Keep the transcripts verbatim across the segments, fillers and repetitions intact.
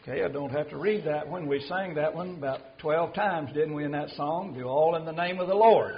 Okay, I don't have to read that one. We sang that one about twelve times, didn't we, in that song? Do all in the name of the Lord.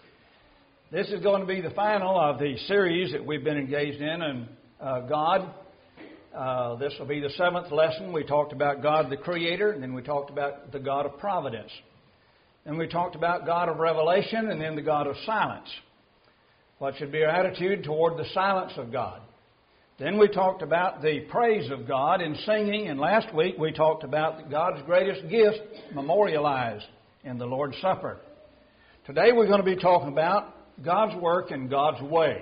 This is going to be the final of the series that we've been engaged in, and uh, God. Uh, this will be the seventh lesson. We talked about God the Creator, and then we talked about the God of Providence. And we talked about God of Revelation, and then the God of Silence. What should be our attitude toward the silence of God? Then we talked about the praise of God in singing, and last week we talked about God's greatest gift memorialized in the Lord's Supper. Today we're going to be talking about God's work and God's way.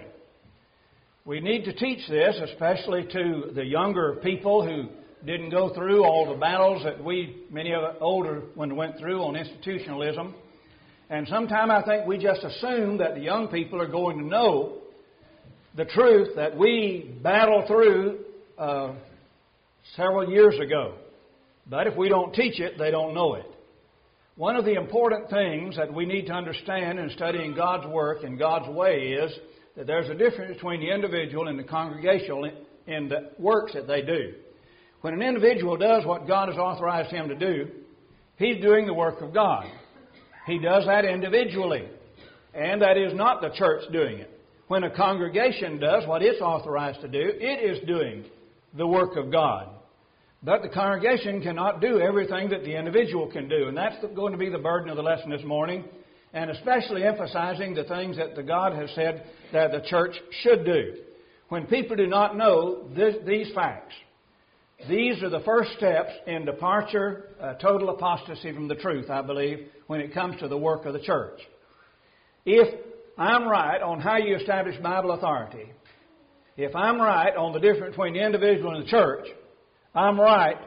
We need to teach this, especially to the younger people who didn't go through all the battles that we, many of the older ones, went through on institutionalism. And sometimes I think we just assume that the young people are going to know the truth that we battled through uh, several years ago. But if we don't teach it, they don't know it. One of the important things that we need to understand in studying God's work and God's way is that there's a difference between the individual and the congregational in the works that they do. When an individual does what God has authorized him to do, he's doing the work of God. He does that individually, and that is not the church doing it. When a congregation does what it's authorized to do, it is doing the work of God. But the congregation cannot do everything that the individual can do. And that's going to be the burden of the lesson this morning, and especially emphasizing the things that the God has said that the church should do. When people do not know this, these facts, these are the first steps in departure, uh, total apostasy from the truth, I believe, when it comes to the work of the church. If I'm right on how you establish Bible authority, if I'm right on the difference between the individual and the church, I'm right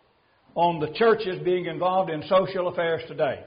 on the churches being involved in social affairs today.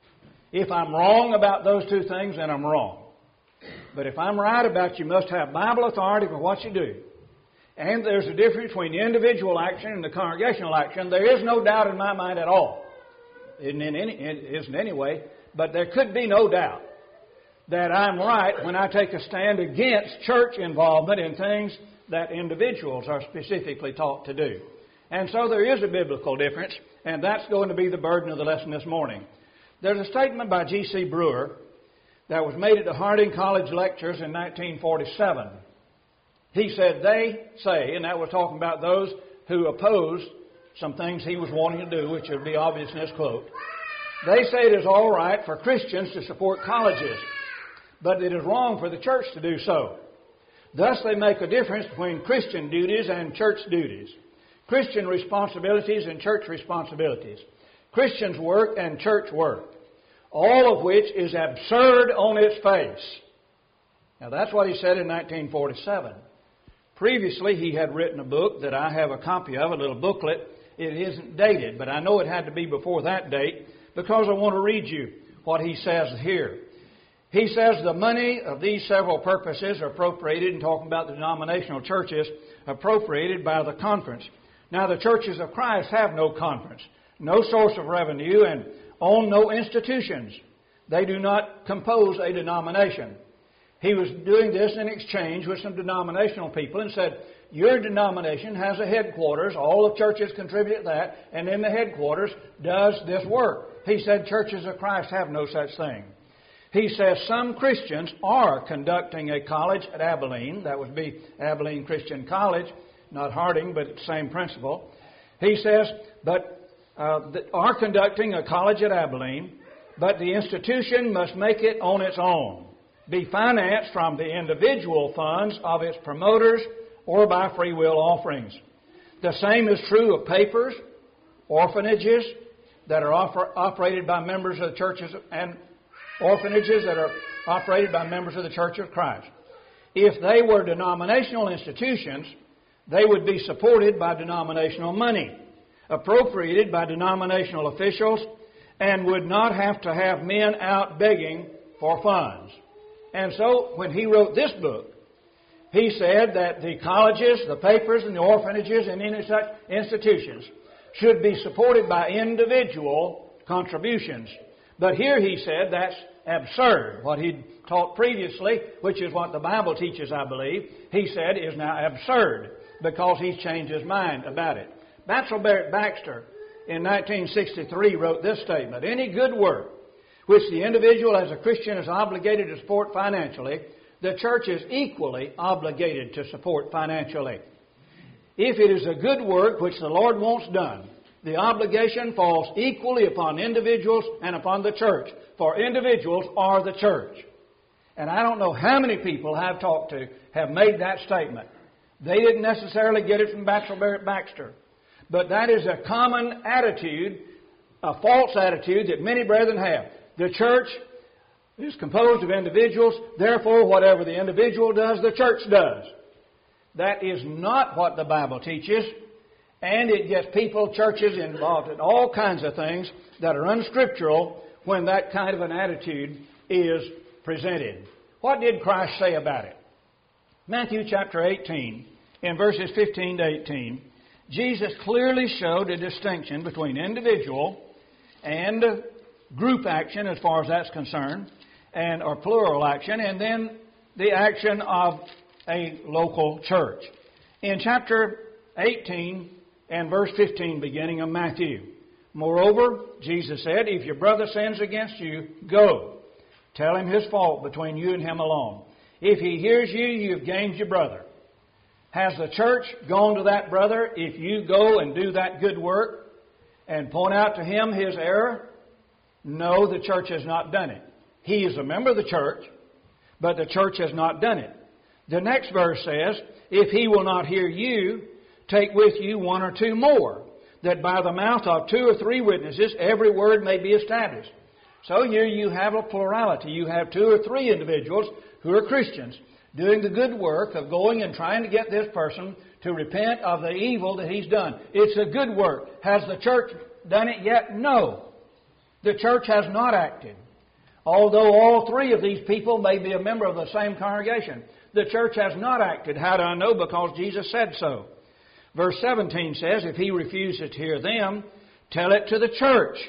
If I'm wrong about those two things, then I'm wrong. But if I'm right about you must have Bible authority for what you do, and there's a difference between the individual action and the congregational action, there is no doubt in my mind at all. Isn't in any, it isn't anyway, but there could be no doubt that I'm right when I take a stand against church involvement in things that individuals are specifically taught to do. And so there is a biblical difference, and that's going to be the burden of the lesson this morning. There's a statement by G C Brewer that was made at the Harding College Lectures in nineteen forty-seven. He said, they say, and that was talking about those who opposed some things he was wanting to do, which would be obvious in this quote. They say it is all right for Christians to support colleges, but it is wrong for the church to do so. Thus they make a difference between Christian duties and church duties, Christian responsibilities and church responsibilities, Christians' work and church work, all of which is absurd on its face. Now that's what he said in nineteen forty-seven. Previously he had written a book that I have a copy of, a little booklet. It isn't dated, but I know it had to be before that date because I want to read you what he says here. He says the money of these several purposes are appropriated, and talking about the denominational churches, appropriated by the conference. Now the churches of Christ have no conference, no source of revenue, and own no institutions. They do not compose a denomination. He was doing this in exchange with some denominational people and said, your denomination has a headquarters, all the churches contribute to that, and then the headquarters does this work. He said churches of Christ have no such thing. He says some Christians are conducting a college at Abilene. That would be Abilene Christian College, not Harding, but the same principle. He says, but uh, are conducting a college at Abilene, but the institution must make it on its own, be financed from the individual funds of its promoters or by free will offerings. The same is true of papers, orphanages that are offer, operated by members of the churches and orphanages that are operated by members of the Church of Christ. If they were denominational institutions, they would be supported by denominational money, appropriated by denominational officials, and would not have to have men out begging for funds. And so when he wrote this book, he said that the colleges, the papers, and the orphanages and any such institutions should be supported by individual contributions. But here he said that's absurd. What he taught previously, which is what the Bible teaches, I believe, he said is now absurd because he's changed his mind about it. Batsell Barrett Baxter in nineteen sixty-three wrote this statement: any good work which the individual as a Christian is obligated to support financially, the church is equally obligated to support financially. If it is a good work which the Lord wants done, the obligation falls equally upon individuals and upon the church, for individuals are the church. And I don't know how many people I've talked to have made that statement. They didn't necessarily get it from Batsell Barrett Baxter. But that is a common attitude, a false attitude that many brethren have. The church is composed of individuals, therefore whatever the individual does, the church does. That is not what the Bible teaches, and it gets people, churches, involved in all kinds of things that are unscriptural when that kind of an attitude is presented. What did Christ say about it? Matthew chapter eighteen, in verses fifteen to eighteen, Jesus clearly showed a distinction between individual and group action as far as that's concerned, and or plural action, and then the action of a local church. In chapter eighteen and verse fifteen, beginning of Matthew, moreover, Jesus said, if your brother sins against you, go. Tell him his fault between you and him alone. If he hears you, you've gained your brother. Has the church gone to that brother if you go and do that good work and point out to him his error? No, the church has not done it. He is a member of the church, but the church has not done it. The next verse says, if he will not hear you, take with you one or two more, that by the mouth of two or three witnesses every word may be established. So here you have a plurality. You have two or three individuals who are Christians doing the good work of going and trying to get this person to repent of the evil that he's done. It's a good work. Has the church done it yet? No. The church has not acted. Although all three of these people may be a member of the same congregation, the church has not acted. How do I know? Because Jesus said so. Verse seventeen says, if he refuses to hear them, tell it to the church.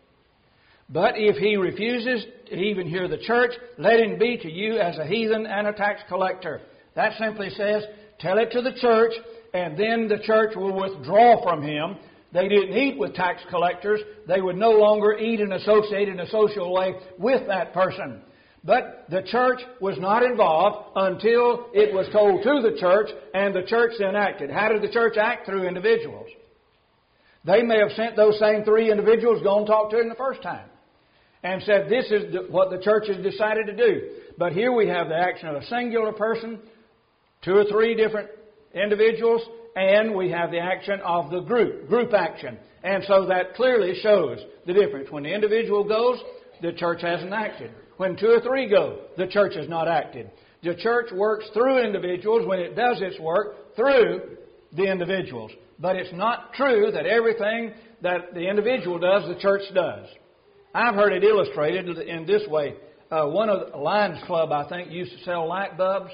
But if he refuses to even hear the church, let him be to you as a heathen and a tax collector. That simply says, tell it to the church, and then the church will withdraw from him. They didn't eat with tax collectors. They would no longer eat and associate in a social way with that person. But the church was not involved until it was told to the church, and the church then acted. How did the church act? Through individuals. They may have sent those same three individuals, go and talk to him the first time, and said, this is what the church has decided to do. But here we have the action of a singular person, two or three different individuals, and we have the action of the group, group action. And so that clearly shows the difference. When the individual goes, the church hasn't acted. When two or three go, the church has not acted. The church works through individuals when it does its work through the individuals. But it's not true that everything that the individual does, the church does. I've heard it illustrated in this way. Uh, one of the Lions Club, I think, used to sell light bulbs.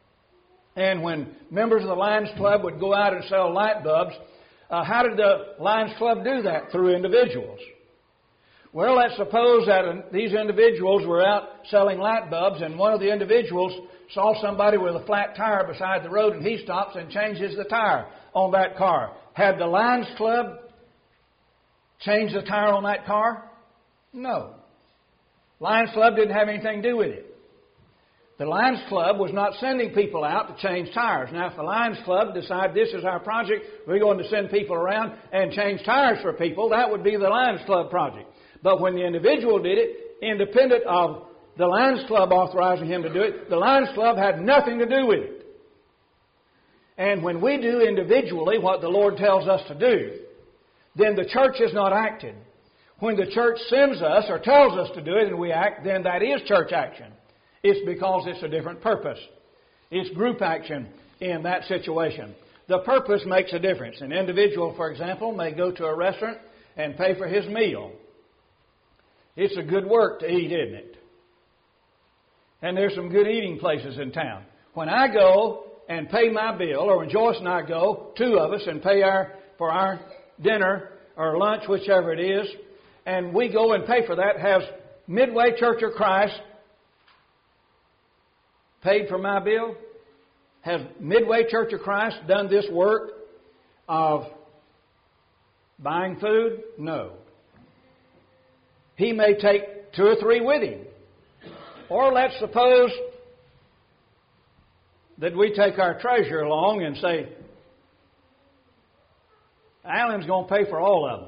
And when members of the Lions Club would go out and sell light bulbs, uh, how did the Lions Club do that? Through individuals. Well, let's suppose that these individuals were out selling light bulbs, and one of the individuals saw somebody with a flat tire beside the road, and he stops and changes the tire on that car. Had the Lions Club changed the tire on that car? No. Lions Club didn't have anything to do with it. The Lions Club was not sending people out to change tires. Now, if the Lions Club decide this is our project, we're going to send people around and change tires for people, that would be the Lions Club project. But when the individual did it, independent of the Lions Club authorizing him to do it, the Lions Club had nothing to do with it. And when we do individually what the Lord tells us to do, then the church has not acted. When the church sends us or tells us to do it and we act, then that is church action. It's because it's a different purpose. It's group action in that situation. The purpose makes a difference. An individual, for example, may go to a restaurant and pay for his meal. It's a good work to eat, isn't it? And there's some good eating places in town. When I go and pay my bill, or when Joyce and I go, two of us, and pay our for our dinner or lunch, whichever it is, and we go and pay for that, has Midway Church of Christ paid for my bill? Has Midway Church of Christ done this work of Buying food? No. He may take two or three with him. Or let's suppose that we take our treasurer along and say, Alan's going to pay for all of them.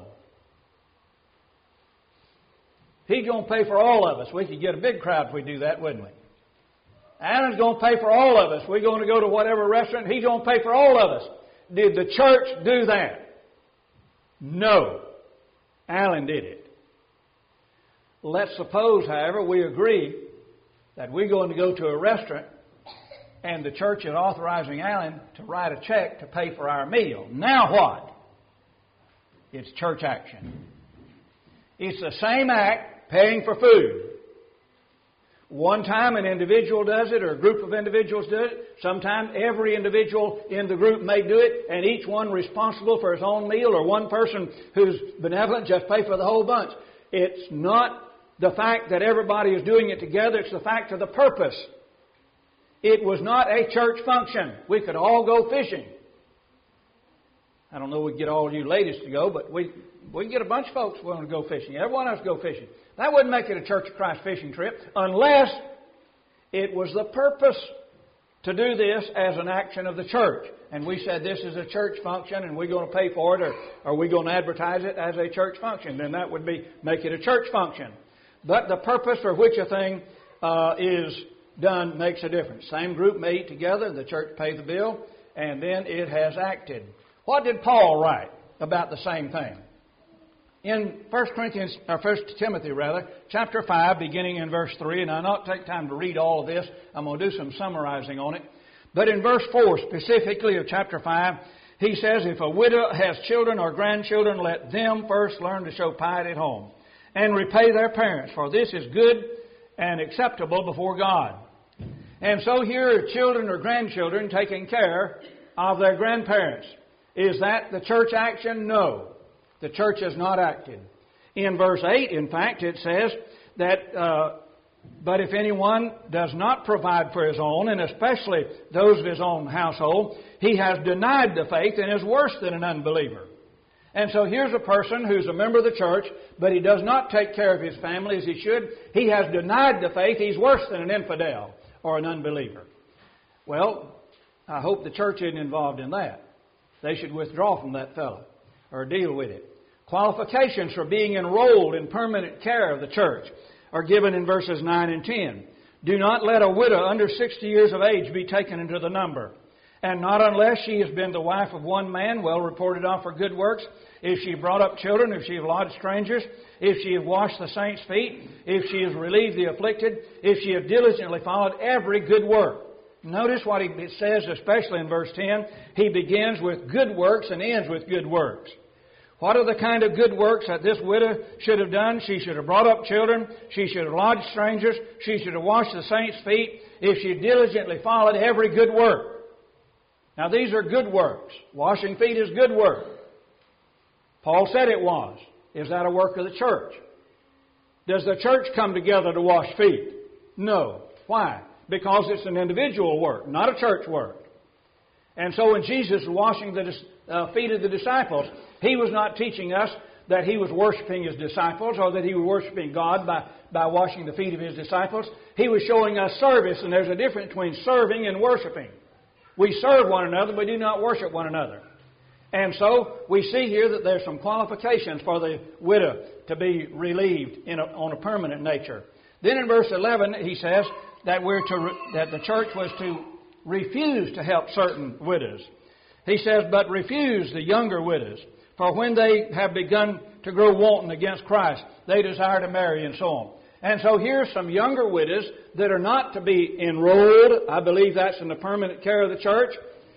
He's going to pay for all of us. We could get a big crowd if we do that, wouldn't we? Alan's going to pay for all of us. We're going to go to whatever restaurant. He's going to pay for all of us. Did the church do that? No. Alan did it. Let's suppose, however, we agree that we're going to go to a restaurant and the church is authorizing Alan to write a check to pay for our meal. Now what? It's church action. It's the same act, paying for food. One time an individual does it or a group of individuals do it. Sometimes every individual in the group may do it and each one responsible for his own meal, or one person who's benevolent just pay for the whole bunch. It's not the fact that everybody is doing it together. It's the fact of the purpose. It was not a church function. We could all go fishing. I don't know if we can get all you ladies to go, but we we can get a bunch of folks willing to go fishing. Everyone else go fishing. That wouldn't make it a Church of Christ fishing trip unless it was the purpose to do this as an action of the church. And we said this is a church function and we're going to pay for it, or are we going to advertise it as a church function? Then that would be make it a church function. But the purpose for which a thing uh, is done makes a difference. Same group may eat together, the church pays the bill, and then it has acted. What did Paul write about the same thing? In First Corinthians, or First Timothy rather, chapter five, beginning in verse three, and I'll not take time to read all of this. I'm going to do some summarizing on it. But in verse four, specifically of chapter five, he says, if a widow has children or grandchildren, let them first learn to show piety at home and repay their parents, for this is good and acceptable before God. And so here are children or grandchildren taking care of their grandparents. Is that the church action? No. The church has not acted. In verse eight, in fact, it says that, uh, but if anyone does not provide for his own, and especially those of his own household, he has denied the faith and is worse than an unbeliever. And so here's a person who's a member of the church, but he does not take care of his family as he should. He has denied the faith. He's worse than an infidel or an unbeliever. Well, I hope the church isn't involved in that. They should withdraw from that fellow or deal with it. Qualifications for being enrolled in permanent care of the church are given in verses nine and ten. Do not let a widow under sixty years of age be taken into the number, and not unless she has been the wife of one man, well reported of for good works, if she brought up children, if she has lodged strangers, if she has washed the saints' feet, if she has relieved the afflicted, if she has diligently followed every good work. Notice what he says, especially in verse ten. He begins with good works and ends with good works. What are the kind of good works that this widow should have done? She should have brought up children. She should have lodged strangers. She should have washed the saints' feet. If she diligently followed every good work. Now these are good works. Washing feet is good work. Paul said it was. Is that a work of the church? Does the church come together to wash feet? No. Why? Because it's an individual work, not a church work. And so when Jesus was washing the uh, feet of the disciples, He was not teaching us that He was worshiping His disciples or that He was worshiping God by, by washing the feet of His disciples. He was showing us service, and there's a difference between serving and worshiping. We serve one another, but we do not worship one another. And so we see here that there's some qualifications for the widow to be relieved in a, on a permanent nature. Then in verse eleven, he says that we're to that the church was to refuse to help certain widows. He says, but refuse the younger widows, for when they have begun to grow wanton against Christ, they desire to marry and so on. And so here's some younger widows that are not to be enrolled. I believe that's in the permanent care of the church.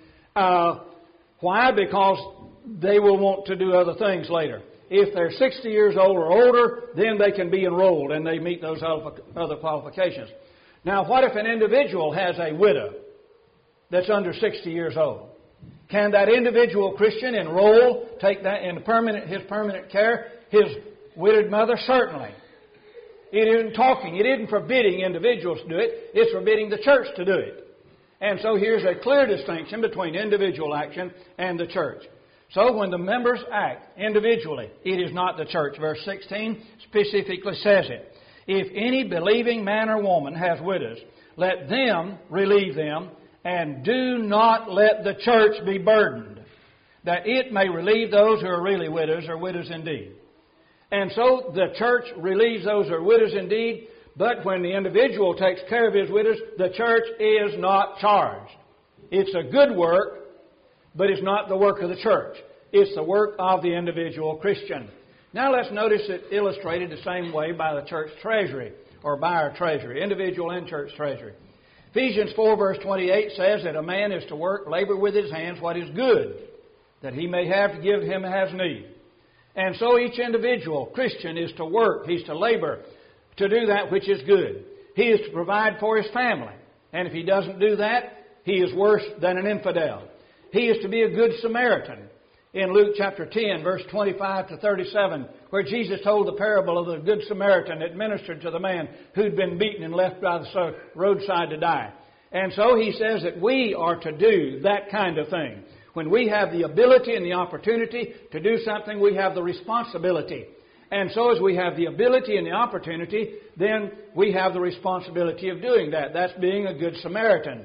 Uh, why? Because they will want to do other things later. If they're sixty years old or older, then they can be enrolled and they meet those other qualifications. Now, what if an individual has a widow that's under sixty years old? Can that individual Christian enroll, take that in permanent, his permanent care, his widowed mother? Certainly. It isn't talking, it isn't forbidding individuals to do it, it's forbidding the church to do it. And so here's a clear distinction between individual action and the church. So when the members act individually, it is not the church. Verse sixteen specifically says it. If any believing man or woman has widows, let them relieve them, and do not let the church be burdened, that it may relieve those who are really widows or widows indeed. And so the church relieves those who are widows indeed, but when the individual takes care of his widows, the church is not charged. It's a good work, but it's not the work of the church. It's the work of the individual Christian. Now let's notice it illustrated the same way by the church treasury, or by our treasury, individual and church treasury. Ephesians four verse twenty-eight says that a man is to work, labor with his hands what is good, that he may have to give him as need. And so each individual Christian is to work, he's to labor, to do that which is good. He is to provide for his family. And if he doesn't do that, he is worse than an infidel. He is to be a good Samaritan. In Luke chapter ten, verse twenty-five to thirty-seven, where Jesus told the parable of the Good Samaritan that ministered to the man who'd been beaten and left by the roadside to die. And so he says that we are to do that kind of thing. When we have the ability and the opportunity to do something, we have the responsibility. And so as we have the ability and the opportunity, then we have the responsibility of doing that. That's being a good Samaritan.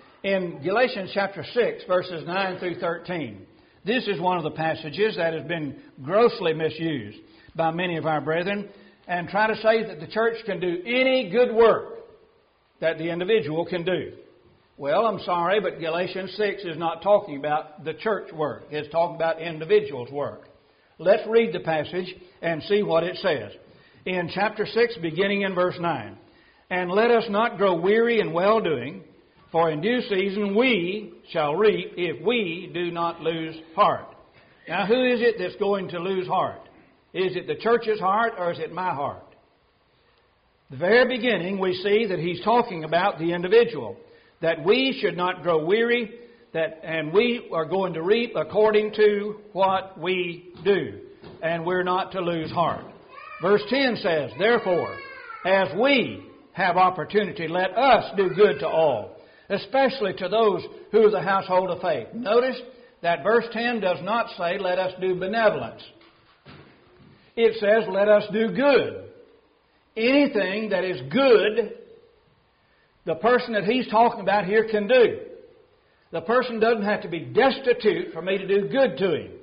In Galatians chapter six, verses nine through thirteen, this is one of the passages that has been grossly misused by many of our brethren, and try to say that the church can do any good work that the individual can do. Well, I'm sorry, but Galatians six is not talking about the church work. It's talking about individuals' work. Let's read the passage and see what it says. In chapter six, beginning in verse nine, "And let us not grow weary in well-doing, for in due season we shall reap if we do not lose heart." Now, who is it that's going to lose heart? Is it the church's heart or is it my heart? The very beginning, we see that he's talking about the individual, that we should not grow weary, that and we are going to reap according to what we do, and we're not to lose heart. Verse ten says, "Therefore, as we have opportunity, let us do good to all, especially to those who are the household of faith." Notice that verse ten does not say, "Let us do benevolence." It says, "Let us do good." Anything that is good, the person that he's talking about here can do. The person doesn't have to be destitute for me to do good to him.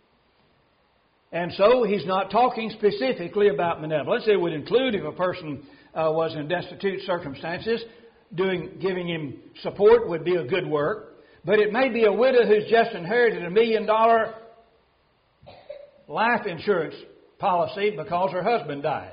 And so he's not talking specifically about benevolence. It would include if a person uh, was in destitute circumstances, doing, giving him support would be a good work. But it may be a widow who's just inherited a million dollar life insurance policy because her husband died.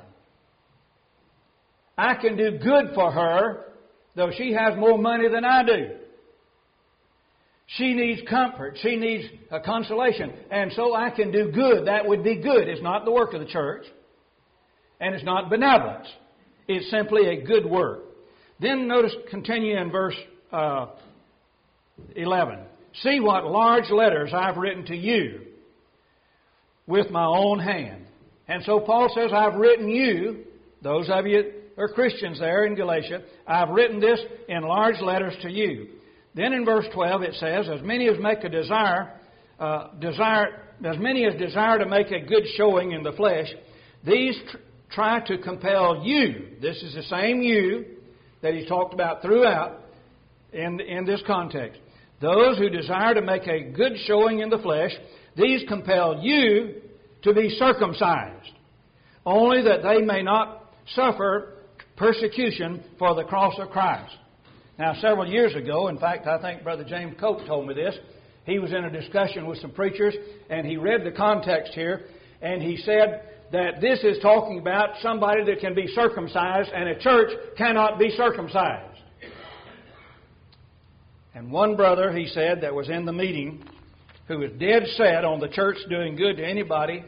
I can do good for her, though she has more money than I do. She needs comfort. She needs a consolation. And so I can do good. That would be good. It's not the work of the church. And it's not benevolence. It's simply a good work. Then notice, continue in verse uh, eleven. "See what large letters I've written to you with my own hand." And so Paul says, I've written you, those of you who are Christians there in Galatia, I've written this in large letters to you. Then in verse twelve it says, as many as make a desire, uh, desire, as many as desire to make a good showing in the flesh, these tr- try to compel you. This is the same you that he talked about throughout in, in this context. Those who desire to make a good showing in the flesh, these compel you to be circumcised, only that they may not suffer persecution for the cross of Christ. Now, several years ago, in fact, I think Brother James Cope told me this. He was in a discussion with some preachers, and he read the context here, and he said that this is talking about somebody that can be circumcised, and a church cannot be circumcised. And one brother, he said, that was in the meeting, who was dead set on the church doing good to anybody,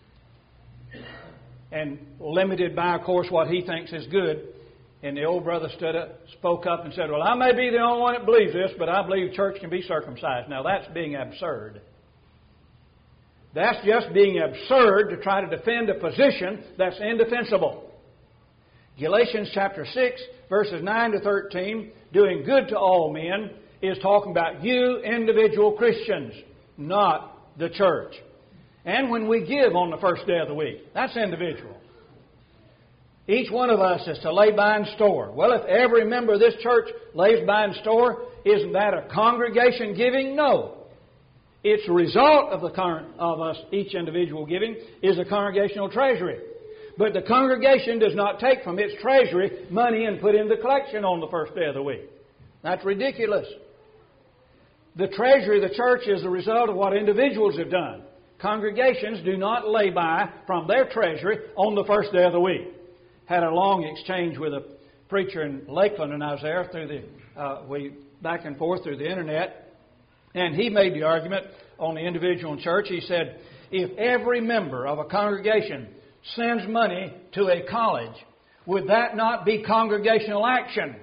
and limited by, of course, what he thinks is good. And the old brother stood up, spoke up and said, well, I may be the only one that believes this, but I believe church can be circumcised. Now, that's being absurd. That's just being absurd to try to defend a position that's indefensible. Galatians chapter six, verses nine to thirteen, doing good to all men, is talking about you individual Christians, not the church. And when we give on the first day of the week, that's individual. Each one of us is to lay by and store. Well, if every member of this church lays by and store, isn't that a congregation giving? No. It's a result of the con- of us, each individual giving, is a congregational treasury. But the congregation does not take from its treasury money and put in the collection on the first day of the week. That's ridiculous. The treasury of the church is the result of what individuals have done. Congregations do not lay by from their treasury on the first day of the week. Had a long exchange with a preacher in Lakeland, and I was there through the uh, we back and forth through the internet, and he made the argument on the individual church. He said, if every member of a congregation sends money to a college, would that not be congregational action?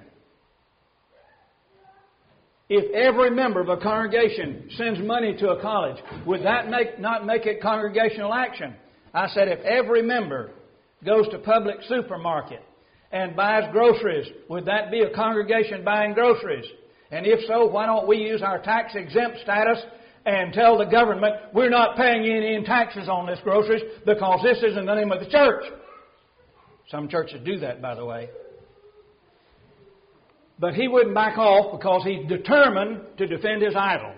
If every member of a congregation sends money to a college, would that make, not make it congregational action? I said, if every member goes to public supermarket and buys groceries, would that be a congregation buying groceries? And if so, why don't we use our tax exempt status and tell the government we're not paying any taxes on this groceries because this is in the name of the church? Some churches do that, by the way. But he wouldn't back off because he's determined to defend his idol.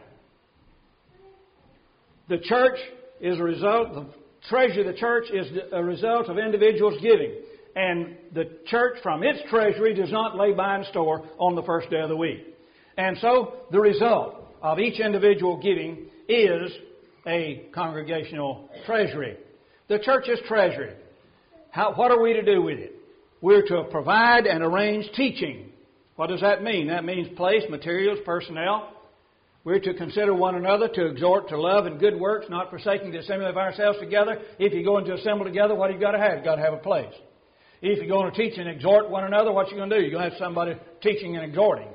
The church is a result, the treasury of the church is a result of individuals giving. And the church from its treasury does not lay by and store on the first day of the week. And so the result of each individual giving is a congregational treasury. The church's treasury. How, what are we to do with it? We're to provide and arrange teaching. What does that mean? That means place, materials, personnel. We're to consider one another, to exhort to love and good works, not forsaking the assembly of ourselves together. If you go into assemble together, what have you got to have? You've got to have a place. If you're going to teach and exhort one another, what you going to do? You're going to have somebody teaching and exhorting.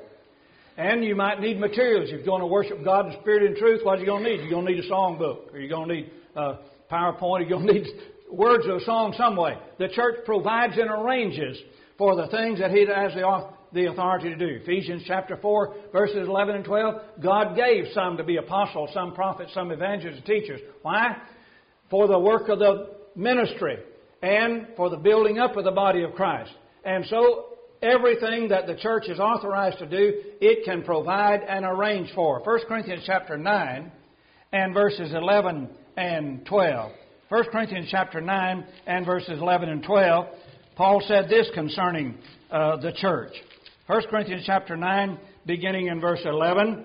And you might need materials. If you're going to worship God in spirit and truth, what are you going to need? You're going to need a songbook, or you're going to need a PowerPoint, you're going to need words of a song some way. The church provides and arranges for the things that it has the the authority to do. Ephesians chapter four, verses eleven and twelve, God gave some to be apostles, some prophets, some evangelists and teachers. Why? For the work of the ministry and for the building up of the body of Christ. And so everything that the church is authorized to do, it can provide and arrange for. First Corinthians chapter nine and verses eleven and twelve. First Corinthians chapter nine and verses eleven and twelve, Paul said this concerning uh, the church. First Corinthians chapter nine, beginning in verse eleven,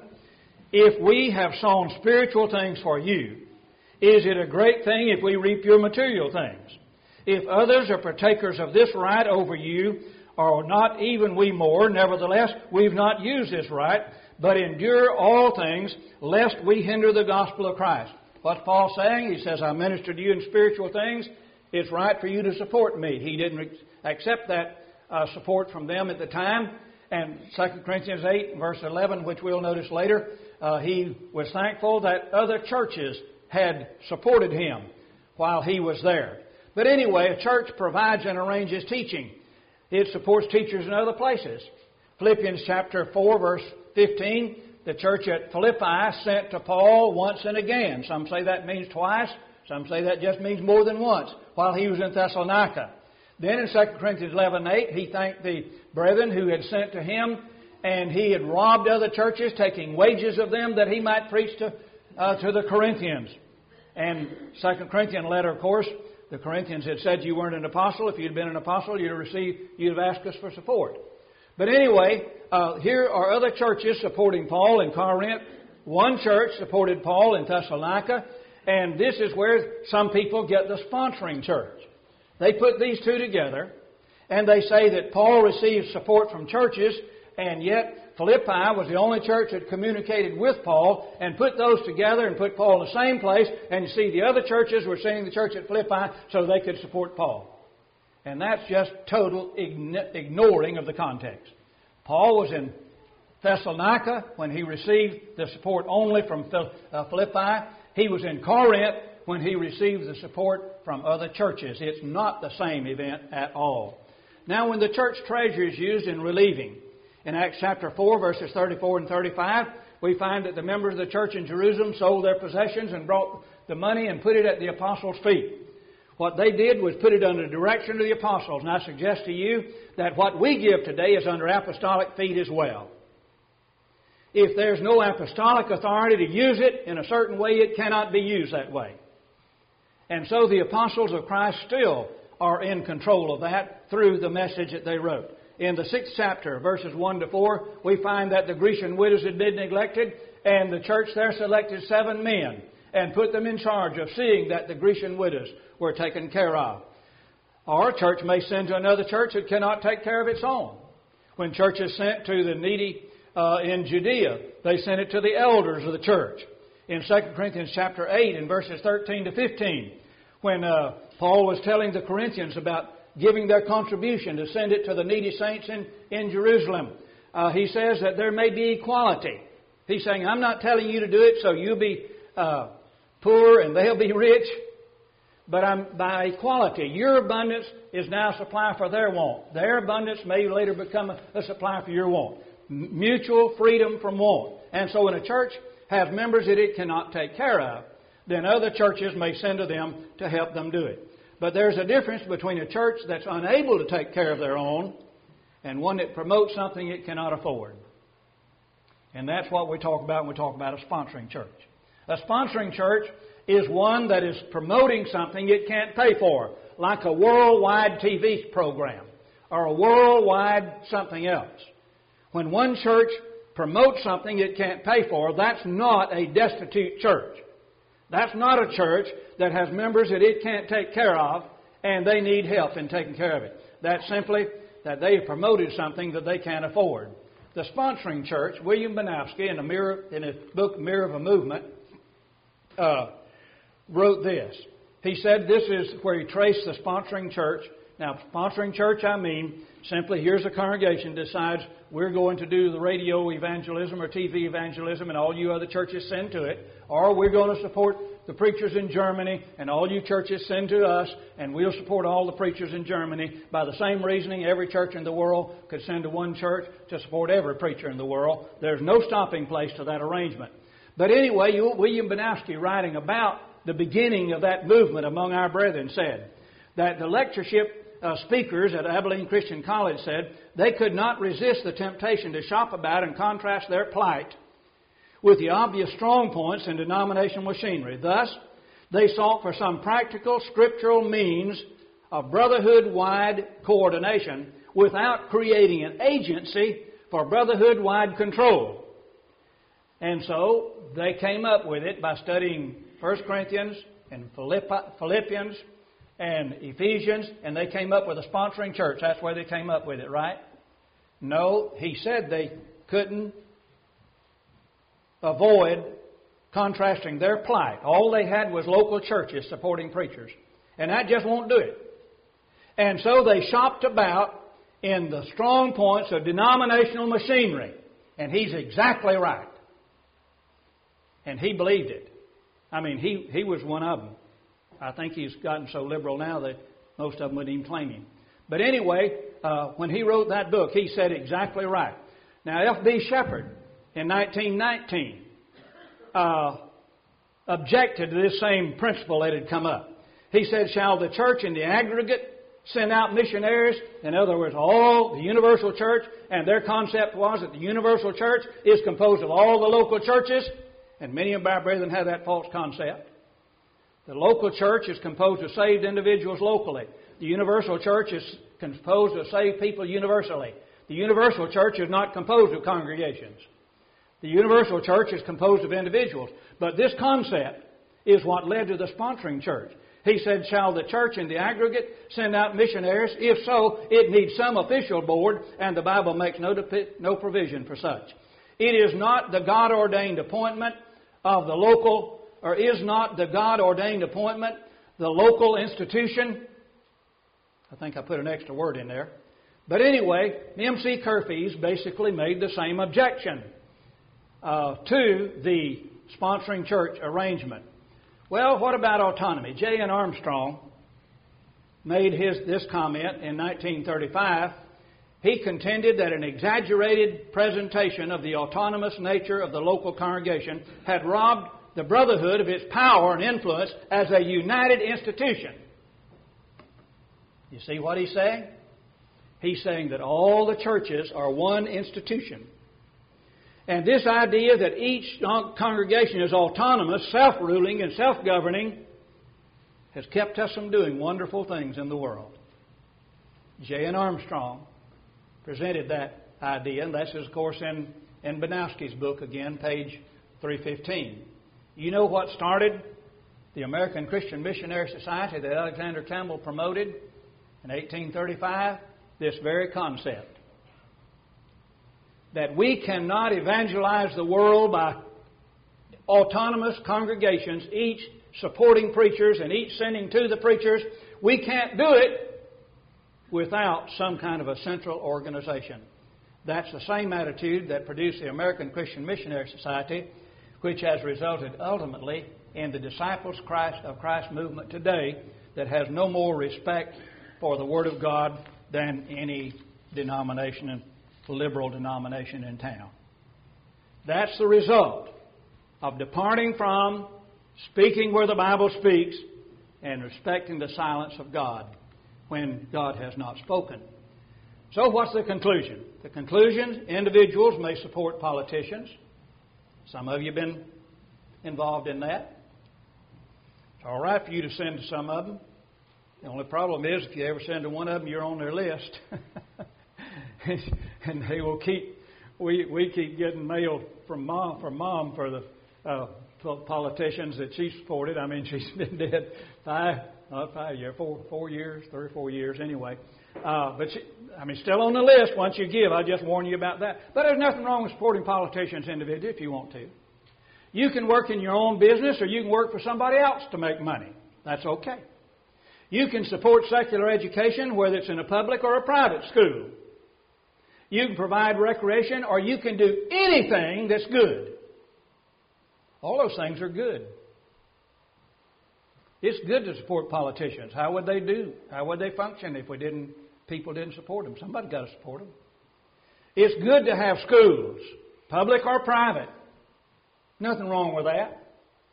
if we have sown spiritual things for you, is it a great thing if we reap your material things? If others are partakers of this right over you, or not even we more, nevertheless, we've not used this right, but endure all things, lest we hinder the gospel of Christ. What's Paul saying? He says, I minister to you in spiritual things. It's right for you to support me. He didn't accept that uh, support from them at the time. And Second Corinthians eight, verse eleven, which we'll notice later, uh, he was thankful that other churches had supported him while he was there. But anyway, a church provides and arranges teaching. It supports teachers in other places. Philippians chapter four, verse fifteen, the church at Philippi sent to Paul once and again. Some say that means twice. Some say that just means more than once while he was in Thessalonica. Then in Second Corinthians eleven eight, he thanked the brethren who had sent to him, and he had robbed other churches, taking wages of them that he might preach to uh, to the Corinthians. And Second Corinthians letter, of course, the Corinthians had said you weren't an apostle. If you'd been an apostle, you'd have received, you'd have asked us for support. But anyway, uh, here are other churches supporting Paul in Corinth. One church supported Paul in Thessalonica, and this is where some people get the sponsoring church. They put these two together, and they say that Paul received support from churches, and yet Philippi was the only church that communicated with Paul, and put those together and put Paul in the same place, and you see the other churches were sending the church at Philippi so they could support Paul. And that's just total ignoring of the context. Paul was in Thessalonica when he received the support only from Philippi. He was in Corinth when he received the support from other churches. It's not the same event at all. Now, when the church treasury is used in relieving, in Acts chapter four, verses thirty-four and thirty-five, we find that the members of the church in Jerusalem sold their possessions and brought the money and put it at the apostles' feet. What they did was put it under the direction of the apostles. And I suggest to you that what we give today is under apostolic feet as well. If there's no apostolic authority to use it in a certain way, it cannot be used that way. And so the apostles of Christ still are in control of that through the message that they wrote. In the sixth chapter, verses one to four, we find that the Grecian widows had been neglected, and the church there selected seven men and put them in charge of seeing that the Grecian widows were taken care of. Or a church may send to another church that cannot take care of its own. When churches sent to the needy uh, in Judea, they sent it to the elders of the church. In Second Corinthians chapter eight, in verses thirteen to fifteen, when uh, Paul was telling the Corinthians about giving their contribution to send it to the needy saints in, in Jerusalem, uh, he says that there may be equality. He's saying, I'm not telling you to do it so you'll be uh, poor and they'll be rich, but I'm, by equality, your abundance is now a supply for their want. Their abundance may later become a, a supply for your want. M- mutual freedom from want. And so when a church has members that it cannot take care of, then other churches may send to them to help them do it. But there's a difference between a church that's unable to take care of their own and one that promotes something it cannot afford. And that's what we talk about when we talk about a sponsoring church. A sponsoring church is one that is promoting something it can't pay for, like a worldwide T V program or a worldwide something else. When one church promotes something it can't pay for, that's not a destitute church. That's not a church that has members that it can't take care of and they need help in taking care of it. That's simply that they have promoted something that they can't afford. The sponsoring church, William Banowski, in, a mirror, in his book Mirror of a Movement, uh, wrote this. He said this is where he traced the sponsoring church. Now, sponsoring church, I mean, simply here's a congregation decides we're going to do the radio evangelism or T V evangelism and all you other churches send to it. Or we're going to support the preachers in Germany and all you churches send to us and we'll support all the preachers in Germany. By the same reasoning, every church in the world could send to one church to support every preacher in the world. There's no stopping place to that arrangement. But anyway, William Banowski, writing about the beginning of that movement among our brethren, said that the lectureship Uh, speakers at Abilene Christian College said they could not resist the temptation to shop about and contrast their plight with the obvious strong points in denominational machinery. Thus, they sought for some practical scriptural means of brotherhood-wide coordination without creating an agency for brotherhood-wide control. And so they came up with it by studying First Corinthians and Philippians and Ephesians, and they came up with a sponsoring church. That's where they came up with it, right? No, he said they couldn't avoid contrasting their plight. All they had was local churches supporting preachers, and that just won't do it. And so they shopped about in the strong points of denominational machinery, and he's exactly right. And he believed it. I mean, he, he was one of them. I think he's gotten so liberal now that most of them wouldn't even claim him. But anyway, uh, when he wrote that book, he said exactly right. Now, F B Shepherd in nineteen nineteen uh, objected to this same principle that had come up. He said, shall the church in the aggregate send out missionaries? In other words, all the universal church, and their concept was that the universal church is composed of all the local churches, and many of our brethren have that false concept. The local church is composed of saved individuals locally. The universal church is composed of saved people universally. The universal church is not composed of congregations. The universal church is composed of individuals. But this concept is what led to the sponsoring church. He said, shall the church in the aggregate send out missionaries? If so, it needs some official board, and the Bible makes no, no provision for such. It is not the God-ordained appointment of the local Or is not the God-ordained appointment the local institution? I think I put an extra word in there. But anyway, M C Curfews basically made the same objection uh, to the sponsoring church arrangement. Well, what about autonomy? J N Armstrong made his this comment in nineteen thirty-five. he contended that an exaggerated presentation of the autonomous nature of the local congregation had robbed the brotherhood of its power and influence as a united institution. You see what he's saying? He's saying that all the churches are one institution. And this idea that each congregation is autonomous, self-ruling, and self-governing has kept us from doing wonderful things in the world. J N Armstrong presented that idea, and that's, of course, in, in Banowski's book, again, page three fifteen. You know what started the American Christian Missionary Society that Alexander Campbell promoted in eighteen thirty-five? This very concept. That we cannot evangelize the world by autonomous congregations, each supporting preachers and each sending to the preachers. We can't do it without some kind of a central organization. That's the same attitude that produced the American Christian Missionary Society, which has resulted ultimately in the Disciples Christ of Christ movement today that has no more respect for the Word of God than any denomination, liberal denomination in town. That's the result of departing from speaking where the Bible speaks and respecting the silence of God when God has not spoken. So what's the conclusion? The conclusion, individuals may support politicians. Some of you have been involved in that. It's all right for you to send to some of them. The only problem is if you ever send to one of them, you're on their list. And they will keep, we, we keep getting mail from mom, from mom for the uh, politicians that she supported. I mean, she's been dead five, not five years, four, four years, three or four years anyway. Uh, but she, I mean, still on the list once you give. I just warn you about that. But there's nothing wrong with supporting politicians individually if you want to. You can work in your own business or you can work for somebody else to make money. That's okay. You can support secular education, whether it's in a public or a private school. You can provide recreation, or you can do anything that's good. All those things are good. It's good to support politicians. How would they do? How would they function if we didn't? People didn't support them? Somebody got to support them. It's good to have schools, public or private. Nothing wrong with that.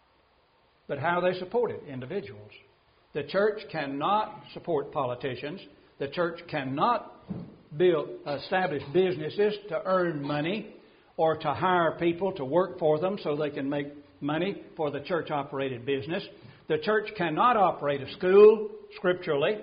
But how are they supported? Individuals. The church cannot support politicians. The church cannot build, establish businesses to earn money or to hire people to work for them so they can make money for the church-operated business. The church cannot operate a school scripturally.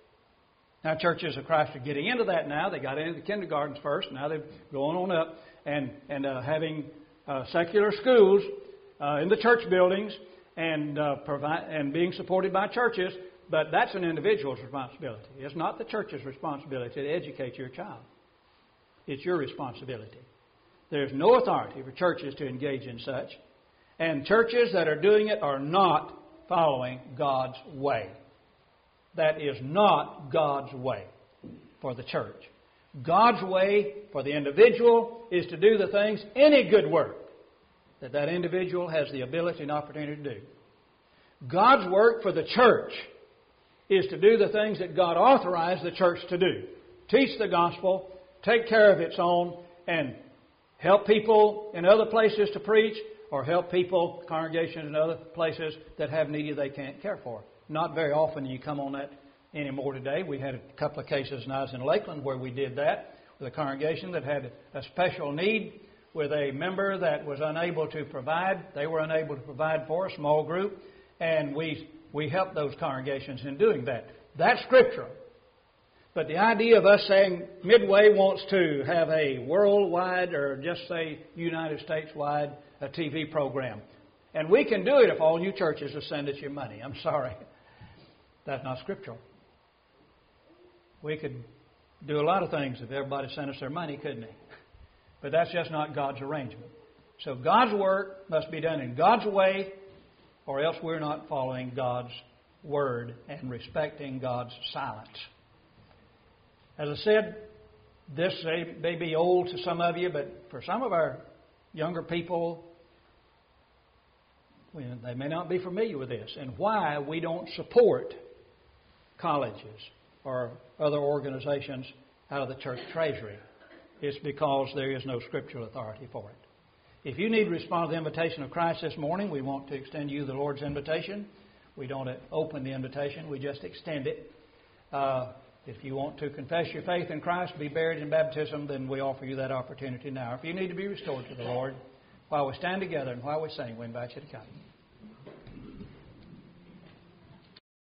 Now, churches of Christ are getting into that now. They got into the kindergartens first. Now they're going on up and, and uh, having uh, secular schools uh, in the church buildings and uh, provide, and being supported by churches. But that's an individual's responsibility. It's not the church's responsibility to educate your child. It's your responsibility. There's no authority for churches to engage in such. And churches that are doing it are not following God's way. That is not God's way for the church. God's way for the individual is to do the things, any good work, that that individual has the ability and opportunity to do. God's work for the church is to do the things that God authorized the church to do. Teach the gospel, take care of its own, and help people in other places to preach, or help people, congregations in other places that have need they can't care for. Not very often you come on that anymore today. We had a couple of cases when I was in Lakeland where we did that with a congregation that had a special need with a member that was unable to provide. They were unable to provide for a small group, and we we helped those congregations in doing that. That's scriptural. But the idea of us saying Midway wants to have a worldwide or just say United States-wide a T V program. And we can do it if all you churches will send us your money. I'm sorry. That's not scriptural. We could do a lot of things if everybody sent us their money, couldn't they? But that's just not God's arrangement. So God's work must be done in God's way, or else we're not following God's word and respecting God's silence. As I said, this may be old to some of you, but for some of our younger people, they may not be familiar with this and why we don't support colleges or other organizations out of the church treasury. It's because there is no scriptural authority for it. If you need to respond to the invitation of Christ this morning, we want to extend you the Lord's invitation. We don't open the invitation, we just extend it. Uh, if you want to confess your faith in Christ, be buried in baptism, then we offer you that opportunity now. If you need to be restored to the Lord, while we stand together and while we sing, we invite you to come.